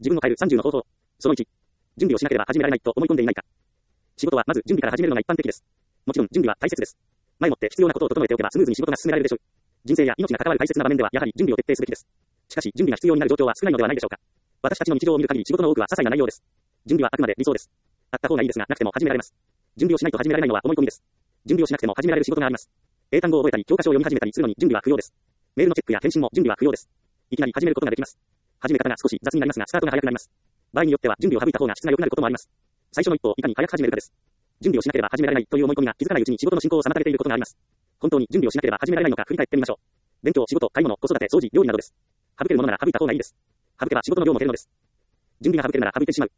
自分を変える30の方法。その1。準備をしなければ始められないと思い込んでいないか。仕事はまず準備から始めるのが一般的です。もちろん準備は大切です。前もって必要なことを整えておけばスムーズに仕事が進められるでしょう。人生や命が関わる大切な場面ではやはり準備を徹底すべきです。しかし準備が必要になる状況は少ないのではないでしょうか。私たちの日常を見る限り仕事の多くは些細な内容です。準備はあくまで理想です。あった方がいいですがなくても始められます。準備をしないと始められないのは思い込みです。準備をしなくても始められる仕事があります。英単語を覚えたり教科書を読み始めたりするのに準備は不要です。メールのチェックや返信も準備は不要です。いきなり始めることができます。始め方が少し雑になりますがスタートが早くなります。場合によっては準備を省いた方が質が良くなることもあります。最初の一歩をいかに早く始めるかです。準備をしなければ始められないという思い込みが気づかないうちに仕事の進行を妨げていることがあります。本当に準備をしなければ始められないのか振り返ってみましょう。勉強、仕事、買い物、子育て、掃除、料理などです。省けるものなら省いた方がいいです。省けば仕事の量も減るのです。準備が省けるなら省いてしまう。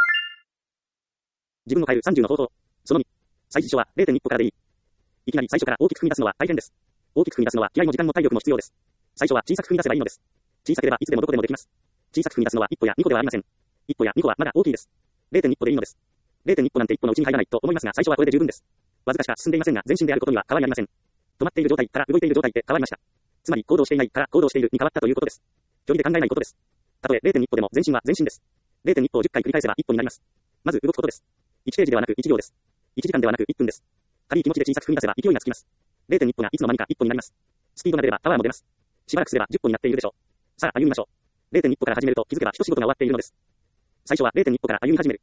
自分を変える30の方法。その2。最初は 0.1 歩からでいい。いきなり最初から大きく踏み出すのは大変です。大きく踏み出すのは気合も時間も体力も必要です。最初は小さく踏み出せばいいのです。小さければいつでもどこでもできます。小さく踏み出すのは1歩や2歩ではありません。1歩や2歩はまだ大きいです。0.1 歩でいいのです。0.1 歩なんて1歩のうちに入らないと思いますが最初はこれで十分です。わずかしか進んでいませんが前進であることには変わりありません。止まっている状態から動いている状態で変わりました。つまり行動していないから行動しているに変わったということです。距離で考えないことです。たとえ 0.1 歩でも前進は前進です。0.1 歩を10回繰り返せば1歩になります。まず動くことです。1ページではなく1秒です。1時間ではなく1分です。軽い気持ちで小さく踏み出せば勢いがつきます。0.1 歩がいつの間にか1歩になります。スピードが出ればパワーも出ます。しばらくすれば10歩になっているでしょう。さあ歩みましょう。0.1 歩から始めると気づけば一仕事が終わっているのです。最初は 0.1 歩から歩み始める。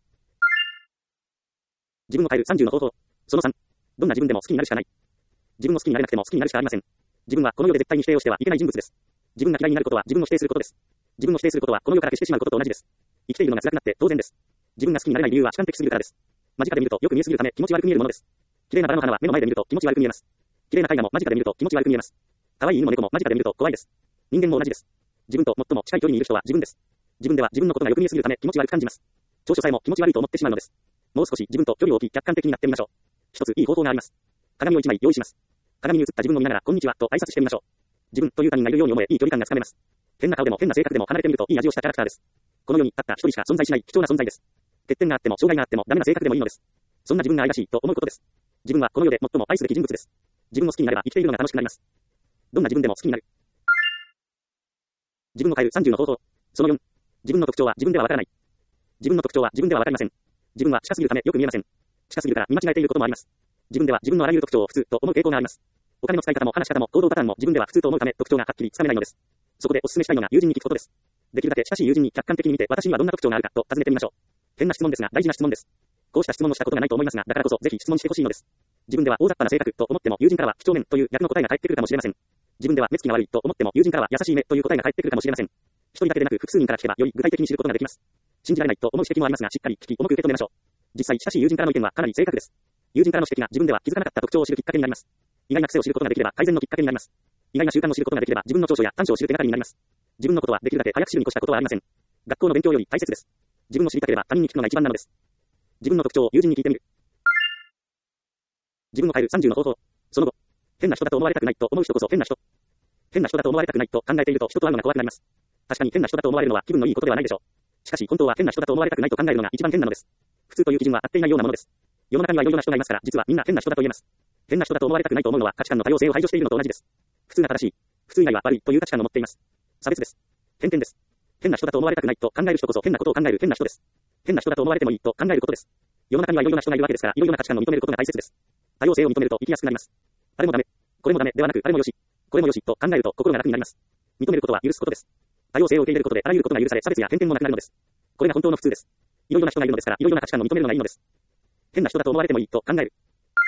自分を変える30の方法。その3。どんな自分でも好きになるしかない。自分を好きになれなくても好きになるしかありません。自分はこの世で絶対に否定をしてはいけない人物です。自分が嫌いになることは自分を否定することです。自分を否定することはこの世から消してしまうことと同じです。生きているのが辛くなって当然です。自分が好きになれない理由は主観的すぎるからです。間近で見るとよく見えすぎるため気持ち悪く見えるものです。綺麗なバラの花は目の前で見ると気持ち悪く見えます。綺麗な絵画も間近で見ると気持ち悪く見えます。可愛い犬も猫も間近で見ると怖いです。人間も同じです。自分と最も近い距離にいる人は自分です。自分では自分のことがよく見えすぎるため気持ち悪く感じます。長所さえも気持ち悪いと思ってしまうのです。もう少し自分と距離を置き客観的になってみましょう。一ついい方法があります。鏡を一枚用意します。鏡に映った自分を見ながらこんにちはと挨拶してみましょう。自分という他人がいるように思えいい距離感がつかめます。変な顔でも変な性格でも離れてみるといい味をしたキャラクターです。この世にたった一人しか存在しない貴重な存在です。欠点があっても障害があってもダメな性格でもいいのです。そんな自分が愛らしいと思うことです。自分はこの世で最も愛すべき人物です。自分を好きになれば生きているのが楽しくなります。どんな自分でも好きになる。自分を変える30の方法。その4。自分の特徴は自分ではわからない。自分の特徴は自分ではわかりません。自分は近すぎるためよく見えません。近すぎるから見間違えていることもあります。自分では自分のあらゆる特徴を普通と思う傾向があります。お金の使い方も話し方も行動パターンも自分では普通と思うため特徴がはっきりつかめないのです。そこでお勧めしたいのが友人に聞くことです。できるだけ親しい友人に客観的に見て私にはどんな特徴があるかと尋ねてみましょう。変な質問ですが大事な質問です。こうした質問をしたことがないと思いますがだからこそぜひ質問してほしいのです。自分では大雑把な性格と思っても友人からは几帳面という逆の答えが返ってくるかもしれません。自分では目つきが悪いと思っても友人からは優しい目という答えが返ってくるかもしれません。一人だけでなく複数人から聞けばより具体的に知ることができます。信じられないと思う指摘もありますがしっかり聞き重く受け止めましょう。実際親しい友人からの意見はかなり正確です。友人からの指摘が自分では気づかなかった特徴を知るきっかけになります。意外な癖を知ることができれば改善のきっかけになります。意外な習慣を知ることができれば自分の長所や短所を知る手がかりになります。自分のことはできるだけ早く知るに越したことはありません。学校の勉強より大切です。自分を知りたければ他人に聞くのが一番なのです。自分の特徴を友人に聞いてみる。自分を変える30の方法。その後、変な人だと思われたくないと思う人こそ変な人。変な人だと思われたくないと考えていると人と会うのが怖くなります。確かに変な人だと思われるのは気分のいいことではないでしょう。しかし本当は変な人だと思われたくないと考えるのが一番変なのです。普通という基準は合っていないようなものです。世の中にはいろいろな人がいますから実はみんな変な人だと言えます。変な人だと思われたくないと思うのは価値観の多様性を排除しているのと同じです。普通が正しい。普通以外は悪いという価値観を持っています。差別です。偏見です。変な人だと思われたくないと考える人こそ変なことを考える変な人です。変な人だと思われてもいいと考えることです。世の中にはいろいろな人がいるわけですから、いろいろな価値観を認めることが大切です。多様性を認めると生きやすくなります。あれもダメ、これもダメではなく、あれもよし、これもよしと考えると心が楽になります。認めることは許すことです。多様性を受け入れることであらゆることが許され、差別や偏見もなくなるのです。これが本当の普通です。いろいろな人がいるのですから、いろいろな価値観を認めるのがいいのです。変な人だと思われてもいいと考える。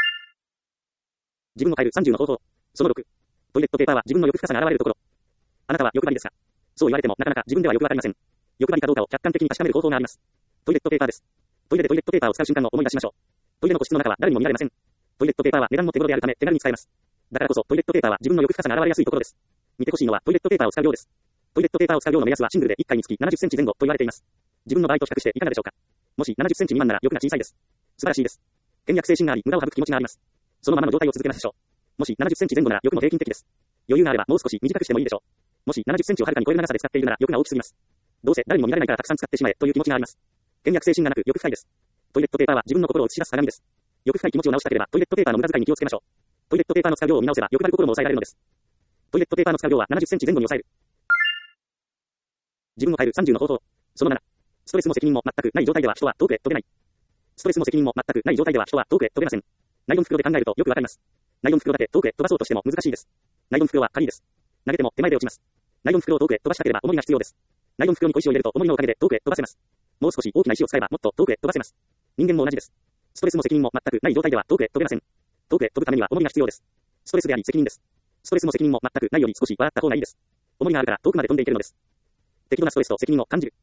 自分を変える30の方法。その6。トイレットペーパーは自分の欲深さが現れるところ。あなたは欲張りですか？そう言われてもなかなか自分ではよくわかりません。欲張りかどうかを客観的に確かめる方法があります。トイレットペーパーです。トイレでトイレットペーパーを使う瞬間を思い出しましょう。トイレの個室の中は誰にも見られません。トイレットペーパーは値段も手頃であるため手軽に使えます。だからこそトイレットペーパーは自分の欲深さが現れやすいところです。見てほしいのはトイレットペーパーを使う量です。トイレットペーパーを使う量の目安はシングルで1回につき70センチ前後と言われています。自分の場合と比較していかがでしょうか。もし70センチ未満なら欲が小さいです。素晴らしいです。倹約精神があり無駄を省く気持ちがあります。そのままの状態を続けましょう。もし70センチ前後なら欲も平均的です。余裕があればもう少し短くしてもいいでしょう。もし70センチをはるかに超える長さで使っているなら欲が大きすぎます。どうせ誰にも見られないからたくさん使ってしまえという気持ちがあります。倹約精神がなく欲深いです。トイレットペーパーは自分の心を映し出す鏡です。欲深い気持ちを直したければトイレットペーパーの無駄遣いに気をつけましょう。トイレットペーパーの使う量を見直せば欲張る心も抑えられるのです。トイレットペーパーの使う量は70センチ前後に抑える。自分を変える30の方法。その7。 ストレスも責任も全くない状態では人は遠くへ飛べない。ストレスも責任も全くない状態では人は遠くへ飛べません。ナイロン袋で考えるとよくわかります。ナイロン袋だけ遠くへ飛ばそうとしても難しいです。ナイロン袋は軽いです。投げても手前で落ちます。ナイロン袋を遠くへ飛ばしたければ重りが必要です。ナイロン袋に小石を入れると重りのおかげで遠くへ飛ばせます。もう少し大きな石を使えばもっと遠くへ飛ばせます。人間も同じです。ストレスも責任も全くない状態では遠くへ飛べません。遠くへ飛ぶためには重りが必要です。ストレスであり責任です。ストレスも責任も全くないより少し笑った方がいいです。重りがあるから遠くまで飛んでいけるのです。適度なストレスと責任を感じる。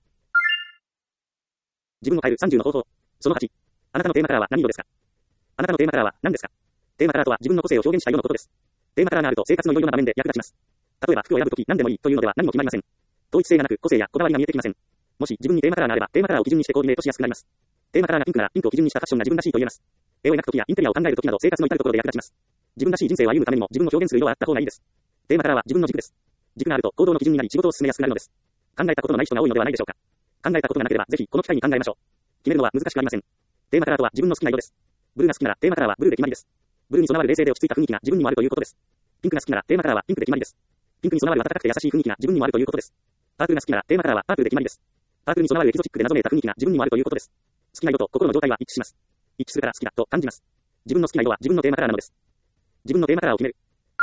自分を変える30の方法。その8。あなたのテーマカラーは何色ですか？あなたのテーマカラーは何ですか？テーマカラーとは自分の個性を表現したようなことです。テーマカラーがあると生活のいろいろな場面で役立ちます。例えば服を選ぶとき何でもいいというのでは何も決まりません。統一性がなく個性やこだわりが見えてきません。もし自分にテーマカラーがあればテーマカラーを基準にしてコーディネートしやすくなります。テーマカラーがピンクならピンクを基準にしたファッションが自分らしいと言えます。絵を描くときやインテリアを考えるときなど生活の至るところで役立ちます。自分らしい人生を歩むためにも自分を表現する色はあった方がいいです。テーマカラーは自分の軸です。軸があると行動の基準になり仕事を進めやすくなるのです。考えたことのない人が多いのではないでしょうか。考えたことがなければぜひこの機会に考えましょう。決めるのは難しくありません。テーマカラーとは自分の好きな色です。ブルーが好きならテーマカラーはブルーで決まりです。ブルーに備わる冷静で落ち着いた雰囲気が自分にもあるということです。ピンクが好きならテーマカラーはピンクで決まりです。ピンクに備わる暖かくて優しい雰囲気が自分にもあるということです。パープルが好きならテーマカラーはパープルで決まりです。パープルに備わるエキゾチックで謎めいた雰囲気が自分にもあるということです。好きな色と心の状態は一致します。一致するから好きだと感じます。自分の好きな色は自分のテーマカラーなのです。自分のテーマカラーを決める。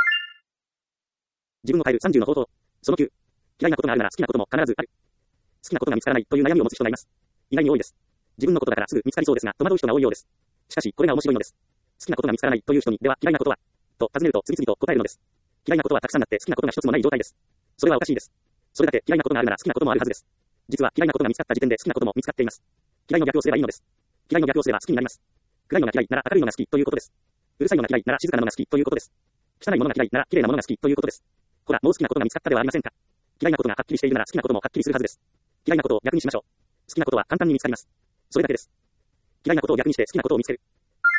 自分を変える30の方法。その9。嫌いなことがあるなら好きなことも必ずある。好きなことが見つからないという悩みを持つ人がいます。意外に多いです。自分のことだからすぐ見つかりそうですが戸惑う人が多いようです。しかしこれが面白いのです。好きなことが見つからないという人にでは嫌いなことはと尋ねると次々と答えるのです。嫌いなことはたくさんあって好きなことが一つもない状態です。それはおかしいです。それだけ嫌いなことがあるなら好きなこともあるはずです。実は嫌いなことが見つかった時点で好きなことも見つかっています。嫌いの逆をすればいいのです。嫌いの逆をすれば好きになります。暗いのが嫌いなら明るいのが好きということです。うるさいのが嫌いなら静かなのが好きということです。汚いものが嫌いなら綺麗なものが好きということです。ほら、もう好きなことが見つかったではありませんか。嫌いなことがはっきりしているなら好きなこともはっきりするはずです。嫌いなことを逆にしましょう。好きなことは簡単に見つかります。それだけです。嫌いなことを逆にして好きなことを見つける。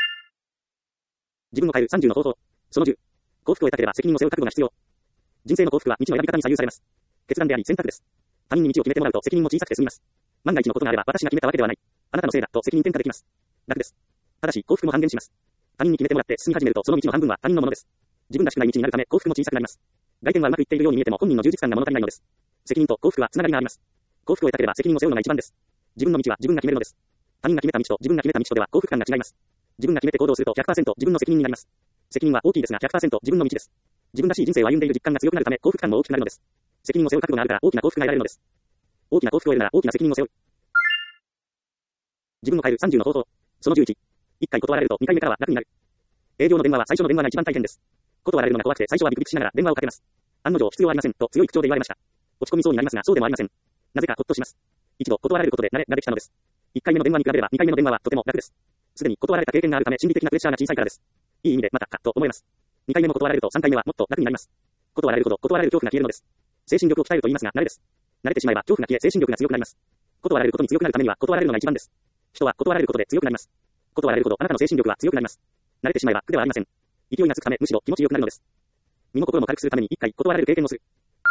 自分を変える30の方法。その10。幸福を得たければ責任を背負う覚悟が必要。人生の幸福は道の選び方に左右されます。決断であり選択です。他人に道を決めてもらうと責任も小さくて済みます。万が一のことがあれば私が決めたわけではない。あなたのせいだと責任転嫁できます。楽です。ただし幸福も半減します。他人に決めてもらって進み始めるとその道の半分は他人のものです。自分らしくない道になるため幸福も小さくなります。外見はうまくいっているように見えても本人の充実感が物足りないのです。責任と幸福はつながりがあります。幸福を得たければ責任を背負うのが一番です。自分の道は自分が決めるのです。他人が決めた道と自分が決めた道とでは幸福感が違います。自分が決めて行動すると 100% 自分の責任になります。責任は大きいですが 100% 自分の道です。自分らしい人生を歩んでいる実感が強くなるため幸福感も大きくなるのです。責任を背負う覚悟があるから大きな幸福が得られるのです。大きな幸福を得るなら大きな責任を背負う。自分を変える30の方法。その11。1回断られると2回目からは楽になる。営業の電話は最初の電話が一番大変です。断られるのが怖くて最初はビクビクしながら電話をかけます。案の定必要ありませんと強い口調で言われました。落ち込みそうになりますがそうでもありません。なぜかほっとします。一度断られることで慣れができたのです。1回目の電話に比べれば2回目の電話はとても楽です。すでに断られた経験があるため心理的なプレッシャーが小さいからです。いい意味でまたかと思います。2回目も断られると3回目はもっと楽になります。断られるほど断られる恐怖が消えるのです。精神力を鍛えると言いますが慣れです。慣れてしまえば恐怖が消え精神力が強くなります。断られることに強くなるためには断られるのが一番です。人は断られることで強くなります。断られるほどあなたの精神力は強くなります。慣れてしまえば苦ではありません。勢いがつくためむしろ気持ちよくなるのです。身も心も軽くするために1回断られる経験をする。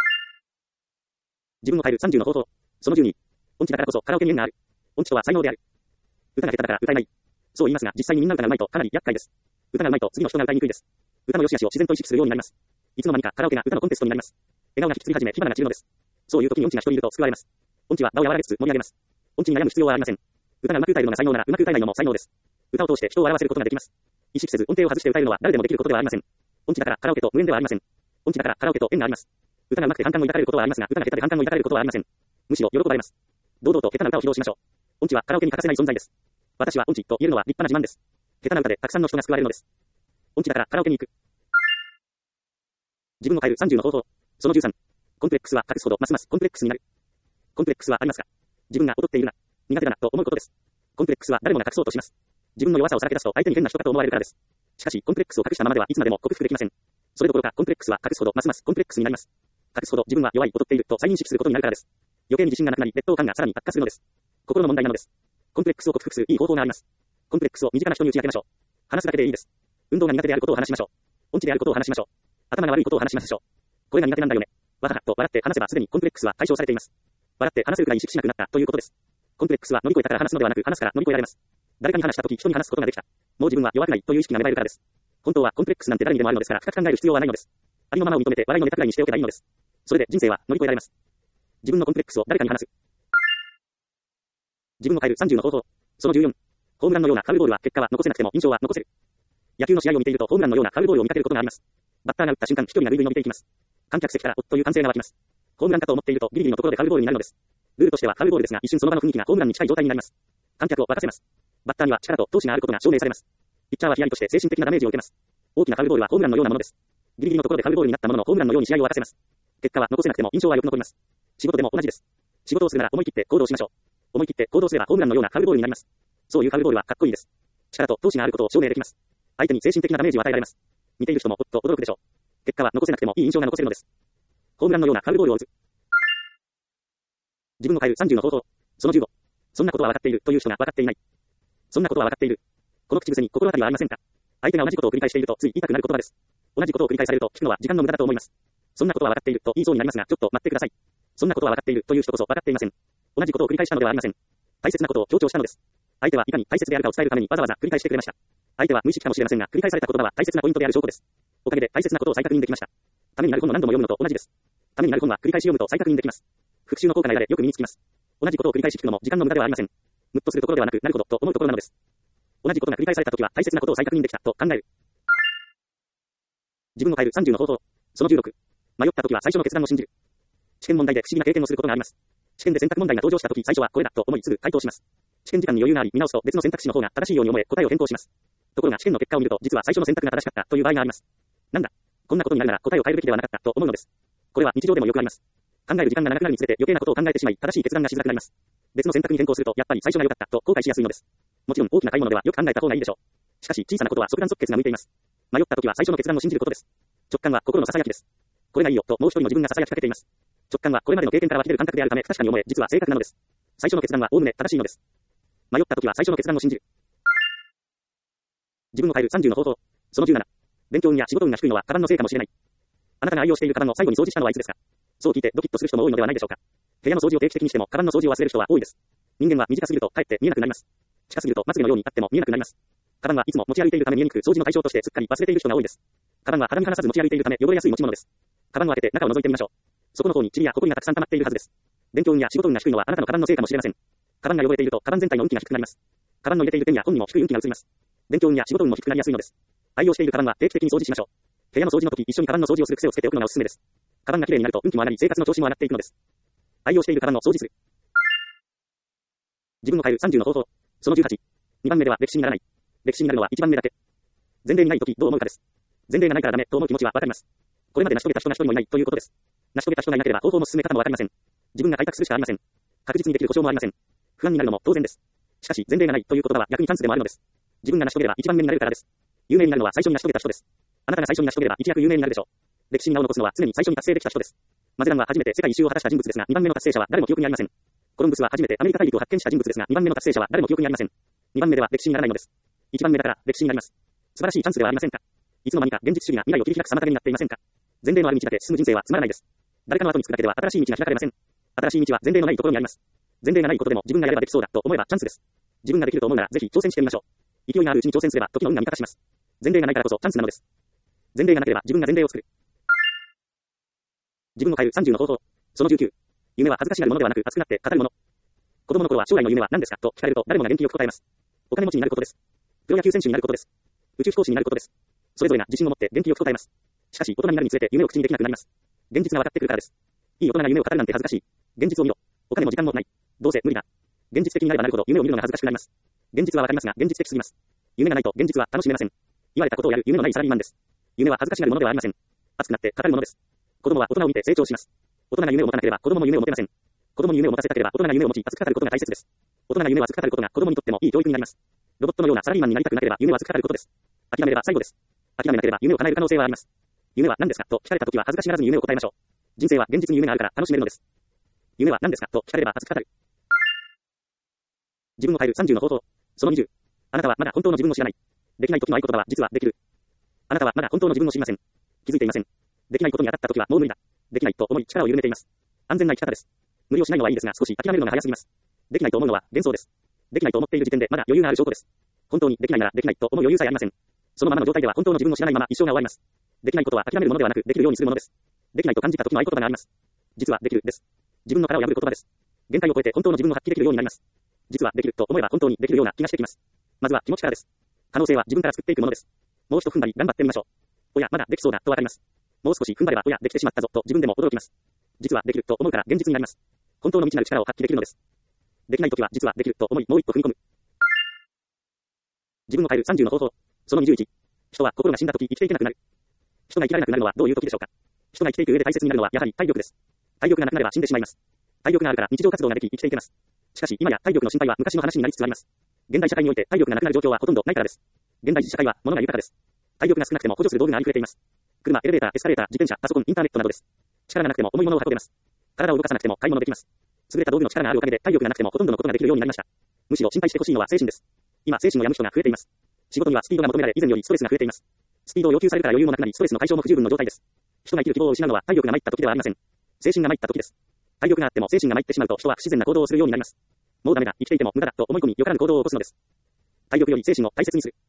自分を変える30の方法。その12。音痴だからこそカラオケに縁がある。音痴とは才能である。歌が下手だから歌えない。そう言いますが実際にみんな歌が上手いとかなり厄介です。歌が上手いと次の人が歌いにくいです。歌の良し悪しを自然と意識するようになります。いつの間にかカラオケが歌のコンテストになります。笑顔が引きつり始め火花が散るのです。そういう時に音痴が一人いると救われます。音痴は場を和らげつつ盛り上げます。音痴に悩む必要はありません。歌が上手く歌えるのが才能なら上手く歌えないのも才能です。歌を通して人を笑わせることができます。意識せず音程を外して歌えるのは誰でもできることではありません。音痴だからカラオケと無縁ではありません。音痴だからカラオケと縁があります。歌が上手くて反感を抱かれることはありますが歌が下手で反感を抱かれることはありません。むしろ喜ばれます。堂々と下手な歌を披露しましょう。音痴はカラオケに欠かせない存在です。私は音痴と言えるのは立派な自慢です。下手な歌でたくさんの人が救われるのです。音痴だからカラオケに行く。自分を変える30の方法。その13。コンプレックスは隠すほどますますコンプレックスになる。コンプレックスはありますか？自分が劣っているな、苦手だなと思うことです。コンプレックスは誰もが隠そうとします。自分の弱さをさらけ出すと相手に変な人かと思われるからです。しかしコンプレックスを隠したままではいつまでも克服できません。それどころかコンプレックスは隠すほどますますコンプレックスになります。隠すほど自分は弱い、劣っていると再認識することになるからです。余計に自信がなくなり劣等感がさらに悪化するのです。心の問題なのです。コンプレックスを克服するいい方法があります。コンプレックスを身近な人に打ち明けましょう。話すだけでいいです。運動が苦手であることを話しましょう。音痴であることを話しましょう。頭が悪いことを話しましょう。これが苦手なんだよね。わははと笑って話せばすでにコンプレックスは解消されています。笑って話せるくらい意識しなくなったということです。コンプレックスは乗り越えたから話すのではなく話すから乗り越えられます。誰かに話したとき人に話すことができた。もう自分は弱くないという意識が芽生えるからです。本当はコンプレックスなんて誰にでもあるのですから深く考える必要はないのです。ありのままを認めて笑いのネタくらいにしておけばいいのです。それで人生は乗り越えられます。自分のコンプレックスを誰かに話す。 自分を変える30の方法。その14。ホームランのようなファウルボールは結果は残せなくても印象は残せる。野球の試合を見ているとホームランのようなファウルボールを見かけることがあります。バッターが打った瞬間、飛距離がぐいぐい伸びていきます。観客席からおっという歓声が湧きます。ホームランかと思っているとギリギリのところでファウルボールになるのです。ルールとしてはファウルボールですが一瞬その場の雰囲気がホームランに近い状態になります。観客を沸かせます。バッターには力と闘志があることが証明されます。ピッチャーはヒヤリとして精神的なダメージを受けます。大きなファウルボールはホームランのようなものです。ギリギリのところでファウルボールになったもののホームランのように試合を沸かせます。結果は残せなくても印象はよく残ります。仕事でも同じです。仕事をするなら思い切って行動しましょう。思い切って行動すればホームランのようなファウルボールになります。そういうファウルボールはかっこいいです。力と闘志があることを証明できます。相手に精神的なダメージを与えられます。見ている人もおっと驚くでしょう。結果は残せなくてもいい印象が残せるのです。ホームランのようなファウルボールを打つ。自分を変える30の方法。その15。そんなことは分かっているという人が分かっていない。そんなことは分かっている。この口癖に心当たりはありませんか？相手が同じことを繰り返しているとつい言いたくなる言葉です。同じことを繰り返されると聞くのは時間の無駄だと思います。そんなことは分かっていると言いそうになりますが、ちょっと待ってください。そんなことは分かっているという人こそ分かっていません。同じことを繰り返したのではありません。大切なことを強調したのです。相手はいかに大切であるかを伝えるためにわざわざ繰り返してくれました。相手は無意識かもしれませんが、繰り返された言葉は大切なポイントである証拠です。おかげで大切なことを再確認できました。ためになる本を何度も読むのと同じです。ためになる本は繰り返し読むと再確認できます。復習の効果が得られよく身につきます。同じことを繰り返し聞くのも時間の無駄ではありません。ムッとするところではなくなるほどと思うところなのです。同じことが繰り返されたときは大切なことを再確認できたと考える。自分を変える30の方法。その16。迷ったときは最初の決断を信じる。試験問題で不思議な経験をすることがあります。試験で選択問題が登場したとき最初はこれだと思いすぐ回答します。試験時間に余裕があり見直すと別の選択肢の方が正しいように思え答えを変更します。ところが試験の結果を見ると実は最初の選択が正しかったという場合があります。なんだ、こんなことになるなら答えを変えるべきではなかったと思うのです。これは日常でもよくあります。考える時間が長くなるにつれて余計なことを考えてしまい正しい決断がしづらくなります。別の選択に変更するとやっぱり最初が良かったと後悔しやすいのです。もちろん大きな買い物ではよく考えた方がいいでしょう。しかし小さなことは即断即決が向いています。迷った時は最初の決断を信じることです。直感は心の囁きです。これがいいよともう一人の自分が囁きかけています。直感はこれまでの経験から湧き出る感覚であるため不確かに思え実は正確なのです。最初の決断は概ね正しいのです。迷った時は最初の決断を信じる。自分を変える30の方法。その17。勉強運や仕事運が低いのはカバンのせいかもしれない。あなたが愛用しているカバンを最後に掃除したのはいつですか？そう聞いてドキッとする人も多いのではないでしょうか。部屋の掃除を定期的にしてもカバンの掃除を忘れる人は多いです。人間は短すぎるとかえって見えなくなります。近すぎるとまつげのようにあっても見えなくなります。カバンはいつも持ち歩いているため見えにくく掃除の対象としてすっかり忘れている人が多いです。カバンは肌身離さず持ち歩いているため汚れやすい持ち物です。カバンを開けて中を覗いてみましょう。そこの方に塵や埃がたくさん溜まっているはずです。勉強運や仕事運が低いのはあなたのカバンのせいかもしれません。カバンが汚れているとカバン全体の運気が低くなります。カバンの入れているペンや本にも低い運気が移ります。勉強運や仕事運も低くなりやすいのです。愛用しているカバンは定期的に掃除しましょう。部屋の掃除の時一緒にカバンの掃除をする癖をつけておくのがおすすめです。カバンがきれいになると運気も上がり生活の調子も上がっていくのです。愛用しているカバンの掃除する。自分を変える30の方法。その18。2番目では歴史にならない。歴史になるのは1番目だけ。前例にない時どう思うかです。前例がないからダメと思う気持ちはわかります。これまで成し遂げた人が一人もいないということです。成し遂げた人がいなければ方法も進め方もわかりません。自分が開拓するしかありません。確実にできる保証もありません。不安になるのも当然です。しかし前例がないという言葉は逆にチャンスでもあるのです。自分が成し遂げれば一番目になれるからです。有名になるのは最初に成し遂げた人です。あなたが最初に成し遂げれば一躍有名になるでしょう。歴史に名を残すのは常に最初に達成できた人です。マゼランは初めて世界一周を果たした人物ですが2番目の達成者は誰も記憶にありません。コロンブスは初めてアメリカ大陸を発見した人物ですが2番目の達成者は誰も記憶にありません。2番目では歴史にならないのです。1番目だから歴史になります。素晴らしいチャンスではありませんか。いつの間にか現実主義が未来を切り開く妨げになっていませんか。前例のある道だけ進む人生はつまらないです。誰かの後につくだけでは新しい道が開かれません。新しい道は前例のないところにあります。前例がないことでも自分がやればできそうだと思えばチャンスです。自分ができると思うならぜひ挑戦してみましょう。勢いがあるうちに挑戦すれば時の運が味方します。前例がないからこそチャンスなのです。前例がなければ自分が前例を作る。自分を変える30の方法。その19。夢は恥ずかしがるものではなく熱くなって語るもの。子供の頃は将来の夢は何ですかと聞かれると誰もが元気よく答えます。お金持ちになることです。プロ野球選手になることです。宇宙飛行士になることです。それぞれが自信を持って元気よく答えます。しかし大人になるにつれて夢を口にできなくなります。現実が分かってくるからです。いい大人が夢を語るなんて恥ずかしい。現実を見ろ。お金も時間もない。どうせ無理だ。現実的になればなるほど夢を見るのが恥ずかしくなります。現実はわかりますが現実的すぎます。夢がないと現実は楽しめません。言われたことをやる夢のないサラリーマンです。夢は恥ずかしがるものではありません。熱くなって語るものです。子供は大人を見て成長します。大人が夢を持たなければ子供も夢を持てません。子供に夢を持たせたければ大人が夢を持ち熱く語ることが大切です。大人が夢を熱く語ることが子供にとってもいい教育になります。ロボットのようなサラリーマンになりたくなければ夢を熱く語ることです。諦めれば最後です。諦めなければ夢を叶える可能性はあります。夢は何ですかと聞かれたときは恥ずかしがらずに夢を答えましょう。人生は現実に夢があるから楽しめるのです。夢は何ですかと聞かれれば熱く語る。自分を変える30の方法。その20。あなたはまだ本当の自分を知らない。できない時の合言葉は実はできる。あなたはまだ本当の自分を知りません。気づいていません。できないことに当たった時はもう無理だ。できないと思い力を緩めています。安全な生き方です。無理をしないのはいいですが少し諦めるのが早すぎます。できないと思うのは幻想です。できないと思っている時点でまだ余裕がある証拠です。本当にできないならできないと思う余裕さえありません。そのままの状態では本当の自分を知らないまま一生が終わります。できないことは諦めるものではなくできるようにするものです。できないと感じた時の合言葉があります。実はできるです。自分の殻を破る言葉です。限界を超えて本当の自分を発揮できるようになります。 実はできると思えば本当にできるような気がしてきます。まずは気持ちからです。可能性は自分から作っていくものです。もう一踏ん張り頑張ってみましょう。おや、まだできそうだとわかります。もう少し踏ん張れば、おや、できてしまったぞと自分でも驚きます。実はできると思うから現実になります。本当の未知なる力を発揮できるのです。できないときは実はできると思い、もう一歩踏み込む。自分を変える30の方法。その21。人は心が死んだとき生きていけなくなる。人が生きられなくなるのはどういう時でしょうか。人が生きていく上で大切になるのはやはり体力です。体力がなくなれば死んでしまいます。体力があるから日常活動ができ生きていけます。しかし今や体力の心配は昔の話になりつつあります。現代社会において体力がなくなる状況はほとんどないからです。現代社会は物が豊かです。体力が少なくても補助する道具がありふれています。車、エレベーター、エスカレーター、自転車、パソコン、インターネットなどです。力がなくても重いものを運べます。体を動かさなくても買い物できます。優れた道具の力があるおかげで体力がなくてもほとんどのことができるようになりました。むしろ心配してほしいのは精神です。今精神を病む人が増えています。仕事にはスピードが求められ以前よりストレスが増えています。スピードを要求されるから余裕もなくなりストレスの解消も不十分の状態です。人が生きる希望を失うのは体力が参った時ではありません。精神が参った時です。体力があっても精神が参ってしまうと人は不自然な行動をするようになります。もうダメだ、生きていても無駄だと思い込みよからぬ行動を起こすのです。体力より精神を大切にする。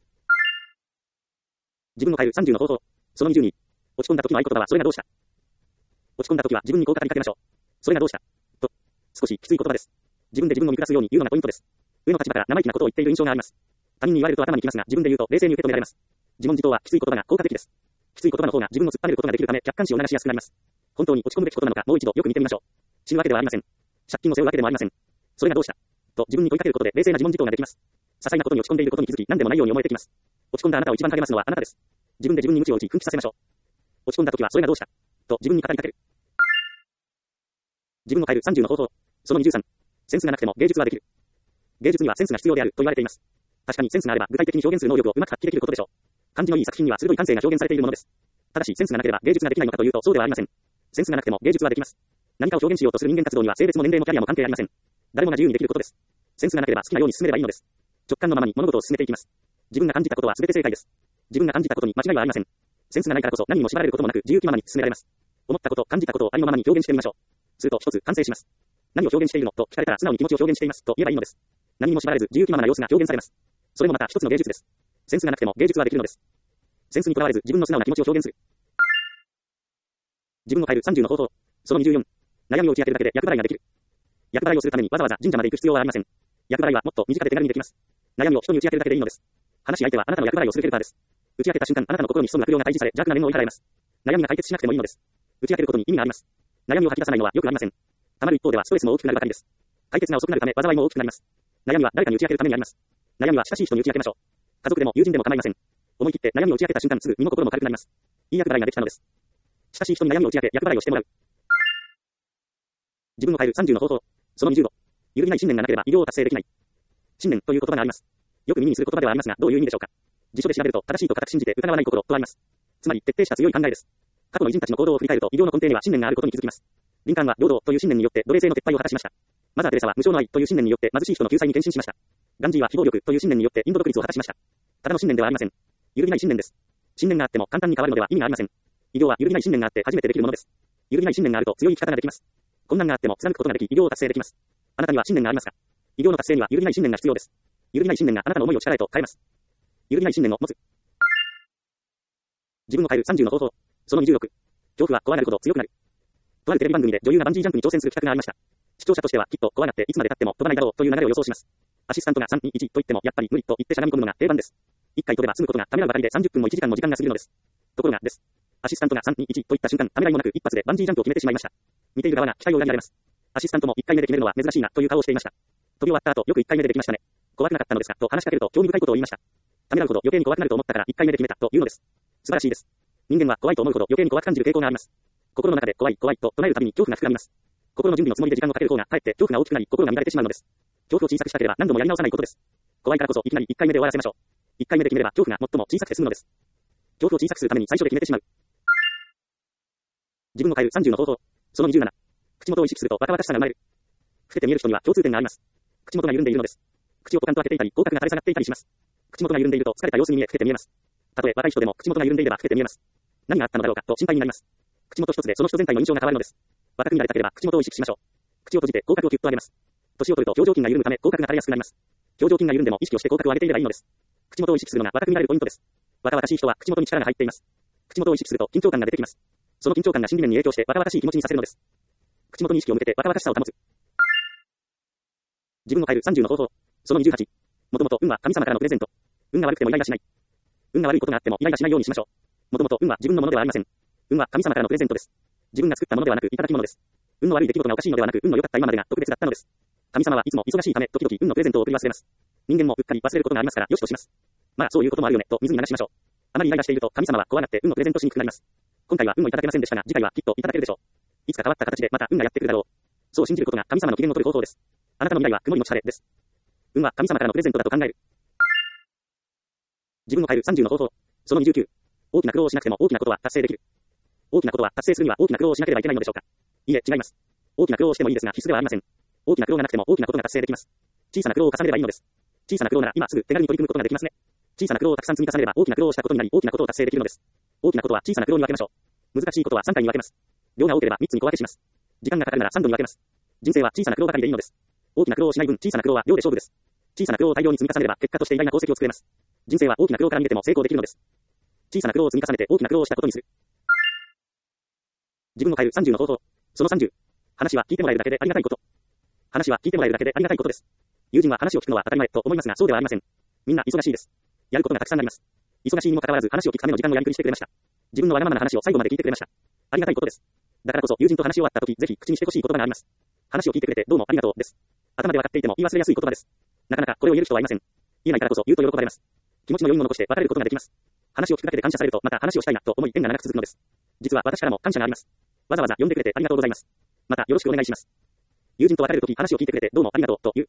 自分を変える30の方法。その22。落ち込んだ時の合言葉はそれがどうした。落ち込んだ時は自分にこう語りかけましょう。それがどうしたと。少しきつい言葉です。自分で自分を見下すように言うのがポイントです。上の立場から生意気なことを言っている印象があります。他人に言われると頭にきますが自分で言うと冷静に受け止められます。自問自答はきつい言葉が効果的です。きつい言葉の方が自分を突っ張れることができるため客観視を促しやすくなります。本当に落ち込むべきことなのかもう一度よく見てみましょう。死ぬわけではありません。借金を背負うわけでもありません。それがどうしたと自分に問いかけることで冷静な自問自答ができます。些細なことに落ち込んでいることに気づき何でもないように思えてきます。落ち込んだあなたを一番励ますのはあなたです。自分で自分に鞭を打ち奮起させましょう。落ち込んだ時はそれがどうしたと自分に語りかける。自分を変える30の方法。その23。センスがなくても芸術はできる。芸術にはセンスが必要であると言われています。確かにセンスがあれば具体的に表現する能力をうまく発揮できることでしょう。感じのいい作品には鋭い感性が表現されているものです。ただしセンスがなければ芸術ができないのかというとそうではありません。センスがなくても芸術はできます。何かを表現しようとする人間活動には性別も年齢もキャリアも関係ありません。誰もが自由にできることです。センスがなければ好きなように進めればいいのです。直感のままに物事を進めていきます。自分が感じたことは全て正解です。自分が感じたことに間違いはありません。センスがないからこそ何にも縛られることもなく自由気ままに進められます。思ったこと、感じたことをありのままに表現してみましょう。すると一つ完成します。何を表現しているのと聞かれたら素直に気持ちを表現していますと言えばいいのです。何にも縛られず自由気ままな様子が表現されます。それもまた一つの芸術です。センスがなくても芸術はできるのです。センスにとらわれず自分の素直な気持ちを表現する。自分を変える30の方法。その24。悩みを打ち明けるだけで厄払いができる。厄払いをするためにわざわざ神社まで行く必要はありません。厄払いはもっと身近で手軽にできます。悩みを人に打ち明けるだけでいいのです。話し相手はあなたの厄払いをするヘルパーです。打ち明けた瞬間あなたの心に潜む悪霊が退治され邪悪な念を追い払えます。悩みが解決しなくてもいいのです。打ち明けることに意味があります。悩みを吐き出さないのはよくありません。たまる一方ではストレスも大きくなるばかりです。解決が遅くなるため災いも大きくなります。悩みは誰かに打ち明けるためにあります。悩みは親しい人に打ち明けましょう。家族でも友人でも構いません。思い切って悩みを打ち明けた瞬間すぐ身も心も軽くなります。いい厄払いができたのです。親しい人に悩みを打ち明け厄払いをしてもらう。自分を変える30の方法。その25。揺るぎない信念がなければ偉業を達成できない。信念という言葉があります。よく耳にする言葉ではありますがどういう意味でしょうか。辞書で調べると正しいと固く信じて疑わない心とあります。つまり徹底した強い考えです。過去の偉人たちの行動を振り返ると偉業の根底には信念があることに気づきます。リンカーンは平等という信念によって奴隷制の撤廃を果たしました。マザー・テレサは無償の愛という信念によって貧しい人の救済に献身しました。ガンジーは非暴力という信念によってインド独立を果たしました。ただの信念ではありません。揺るぎない信念です。信念があっても簡単に変わるのでは意味がありません。偉業は揺るぎない信念があって初めてできるものです。揺るぎない信念があると強い生き方ができます。困難があっても貫くことができ偉業を達成できます。あなたには信念がありますか。偉業の達成には揺るぎない信念が必要です。揺るぎない信念があなたの思いを力へと変えます。揺るぎない信念を持つ。自分を変える30の方法。その26。恐怖は怖がるほど強くなる。とあるテレビ番組で女優がバンジージャンプに挑戦する企画がありました。視聴者としてはきっと怖がっていつまで経っても飛ばないだろうという流れを予想します。アシスタントが3、2、1と言ってもやっぱり無理と言ってしゃがみ込むのが定番です。1回飛べば済むことがためらうばかりで30分も1時間も時間が過ぎるのです。ところがです。アシスタントが3、2、1と言った瞬間ためらいもなく一発でバンジージャンプを決めてしまいました。見ている側が期待を裏切られます。アシスタントも1回目で決めるのは珍しいなという顔をしていました。飛び終わった後よく1回目でできましたね。怖くなかったのですかと話しかけると興味深いことを言いました。ためらうほど余計に怖くなると思ったから1回目で決めたというのです。素晴らしいです。人間は怖いと思うほど余計に怖く感じる傾向があります。心の中で怖い怖いと唱えるたびに恐怖が膨らみます。心の準備のつもりで時間をかける方がかえって恐怖が大きくなり心が乱れてしまうのです。恐怖を小さくしたければ何度もやり直さないことです。怖いからこそいきなり1回目で終わらせましょう。1回目で決めれば恐怖が最も小さくて済むのです。恐怖を小さくするために最初で決めてしまう。自分を変える30の方法。その27。口元を意識すると若々しさが生まれる。老けて見える人には共通点があります。口元が緩んでいるのです。口をポカンと開けていたり口角が垂れ下がっていたりします。口元が緩んでいると疲れた様子に見え老けて見えます。たとえ若い人でも口元が緩んでいれば老けて見えます。何があったのだろうかと心配になります。口元一つでその人全体の印象が変わるのです。若く見られたければ口元を意識しましょう。口を閉じて口角をキュッと上げます。年を取ると表情筋が緩むため口角が垂れやすくなります。表情筋が緩んでも意識をして口角を上げていればいいのです。口元を意識するのが若く見られるポイントです。若々しい人は口元に力が入っています。口元を意識すると緊張感が出てきます。その緊張感が心理面に影響して若々しい気持ちにさせるのです。口元に意識を向けて若々しさを保つ。 自分を変える30の方法。その28。もともと運は神様からのプレゼント。運が悪くてもイライラしない。運が悪いことがあってもイライラしないようにしましょう。もともと運は自分のものではありません。運は神様からのプレゼントです。自分が作ったものではなくいただき物です。運の悪い出来事がおかしいのではなく運の良かった今までが特別だったのです。神様はいつも忙しいため時々運のプレゼントを送り忘れます。人間もうっかり忘れることがありますからよしとします。まあそういうこともあるよねと水に流しましょう。あまりイライラしていると神様は怖がって運のプレゼントしにくくなります。今回は運をいただけませんでしたが次回はきっといただけるでしょう。いつか変わった形でまた運がやってくるだろう。そう信じることが神様の機嫌を取る方法です。あなたの未来は曇りのち晴れです。運は神様からのプレゼントだと考える。自分を変える30の方法。その29。大きな苦労をしなくても大きなことは達成できる。大きなことは達成するには大きな苦労をしなければいけないのでしょうか。いいえ、違います。大きな苦労をしてもいいですが必須ではありません。大きな苦労がなくても大きなことが達成できます。小さな苦労を重ねればいいのです。小さな苦労なら今すぐ手軽に取り組むことができますね。小さな苦労をたくさん積み重ねれば大きな苦労をしたことになり大きなことを達成できるのです。大きなことは小さな苦労に分けましょう。難しいことは3回に分けます。量が多ければ3つに小分けします。時間がかかるなら3度に分けます。人生は小さな苦労ばかりでいいのです。大きな苦労をしない分小さな苦労は量で勝負です。小さな苦労を大量に積み重ねれば結果として偉大な功績を作れます。人生は大きな苦労から逃げても成功できるのです。小さな苦労を積み重ねて大きな苦労をしたことにする。自分を変える30の方法。その30。話は聞いてもらえるだけでありがたいこと。話は聞いてもらえるだけでありがたいことです。友人は話を聞くのは当たり前と思いますがそうではありません。みんな忙しいです。やることがたくさんあります。忙しいにもかかわらず話を聞くための時間をやりくりしてくれました。自分のわがままな話を最後まで聞いてくれました。ありがたいことです。だからこそ友人と話し終わった時ぜひ口にしてほしい言葉があります。話を聞いてくれてどうもありがとうです。頭で分かっていても言い忘れやすい言葉です。なかなかこれを言える人はいません。言えないからこそ言うと喜ばれます。気持ちの余韻を残して別れることができます。話を聞くだけで感謝されるとまた話をしたいなと思い縁が長く続くのです。実は私からも感謝があります。わざわざ呼んでくれてありがとうございます。またよろしくお願いします。友人と別れるとき話を聞いてくれてどうもありがとうと言う。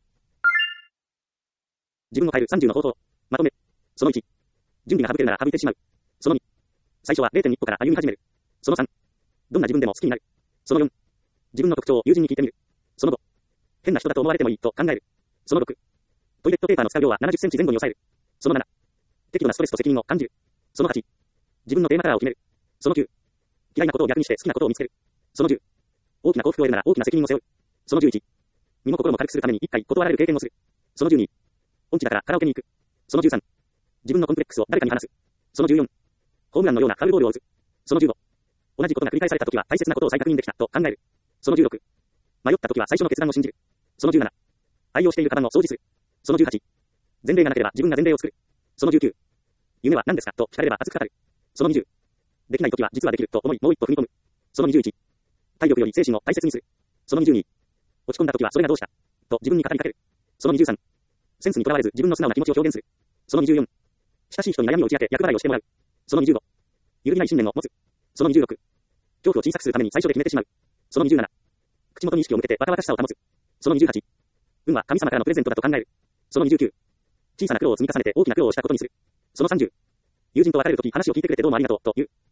自分を変える30の方法。まとめ。その1。準備が省けるなら省いてしまう。その2。最初は 0.1 歩から歩み始める。その3。どんな自分でも好きになる。その4。自分の特徴を友人に聞いてみる。その5。変な人だと思われてもいいと考える。その6。トイレットペーパーの使う量は70センチ前後に抑える。その7。適度なストレスと責任を感じる。その8。自分のテーマカラーを決める。その9。嫌いなことを逆にして好きなことを見つける。その10。大きな幸福を得るなら大きな責任を背負う。その11。身も心も軽くするために一回断られる経験をする。その12。音痴だからカラオケに行く。その13。自分のコンプレックスを誰かに話す。その14。ホームランのようなファウルボールを打つ。その15。同じことが繰り返されたときは大切なことを再確認できたと考える。その16。迷ったときは最初の決断を信じる。その17。愛用しているカバンを掃除する。その18。前例がなければ自分が前例を作る。その19。夢は何ですかと聞かれれば熱く語る。その20。できないときは実はできると思いもう一歩踏み込む。その21。体力より精神を大切にする。その22。落ち込んだときはそれがどうしたと自分に語りかける。その23。センスにとらわれず自分の素直な気持ちを表現する。その24。親しい人に悩みを打ち明け役払いをしてもらう。その25。揺るぎない信念を持つ。その26。恐怖を小さくするために最初で決めてしまう。その27。口元に意識を向けてバタバタしさを保つ。その28。運は神様からのプレゼントだと考える。その29。小さな苦労を積み重ねて大きな苦労をしたことにする。その30。友人と別れるとき話を聞いてくれてどうもありがとうと言う。